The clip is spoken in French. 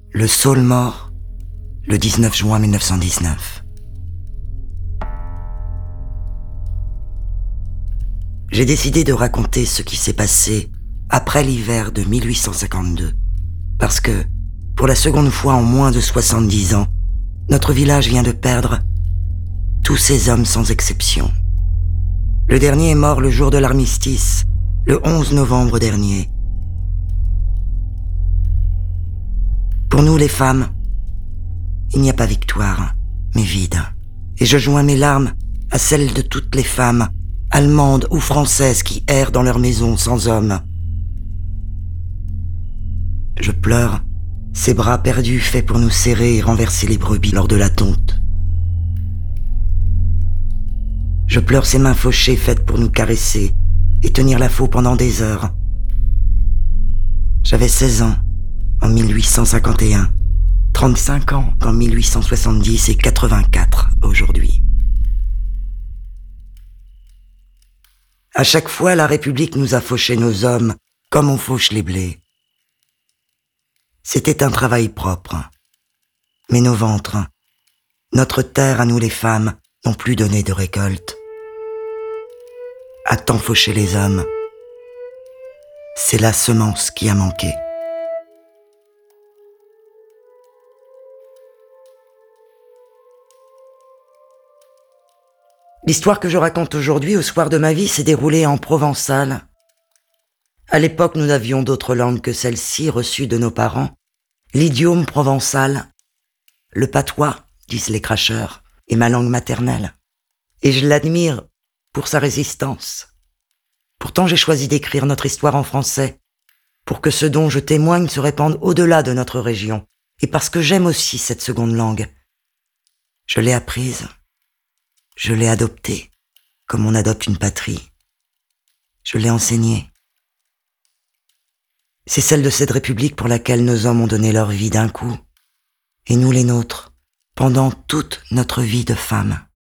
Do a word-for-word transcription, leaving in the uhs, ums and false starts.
Le Saule mort, le dix-neuf juin mille neuf cent dix-neuf. J'ai décidé de raconter ce qui s'est passé après l'hiver de mille huit cent cinquante-deux, parce que, pour la seconde fois en moins de soixante-dix ans, notre village vient de perdre tous ses hommes sans exception. Le dernier est mort le jour de l'armistice, le onze novembre dernier. Pour nous les femmes, il n'y a pas victoire, mais vide. Et je joins mes larmes à celles de toutes les femmes, allemandes ou françaises qui errent dans leur maison sans hommes. Je pleure ces bras perdus faits pour nous serrer et renverser les brebis lors de la tonte. Je pleure ces mains fauchées faites pour nous caresser et tenir la faux pendant des heures. J'avais seize ans en mille huit cent cinquante et un, trente-cinq ans en mille huit cent soixante-dix et quatre-vingt-quatre aujourd'hui. À chaque fois, la République nous a fauché nos hommes comme on fauche les blés. C'était un travail propre. Mais nos ventres, notre terre à nous les femmes, n'ont plus donné de récolte. À tant faucher les hommes, c'est la semence qui a manqué. L'histoire que je raconte aujourd'hui au soir de ma vie s'est déroulée en provençal. À l'époque, nous n'avions d'autre langue que celle-ci reçue de nos parents. L'idiome provençal, le patois, disent les cracheurs, est ma langue maternelle. Et je l'admire pour sa résistance. Pourtant, j'ai choisi d'écrire notre histoire en français, pour que ce dont je témoigne se répande au-delà de notre région, et parce que j'aime aussi cette seconde langue. Je l'ai apprise. Je l'ai adoptée, comme on adopte une patrie. Je l'ai enseignée. C'est celle de cette République pour laquelle nos hommes ont donné leur vie d'un coup, et nous les nôtres, pendant toute notre vie de femmes.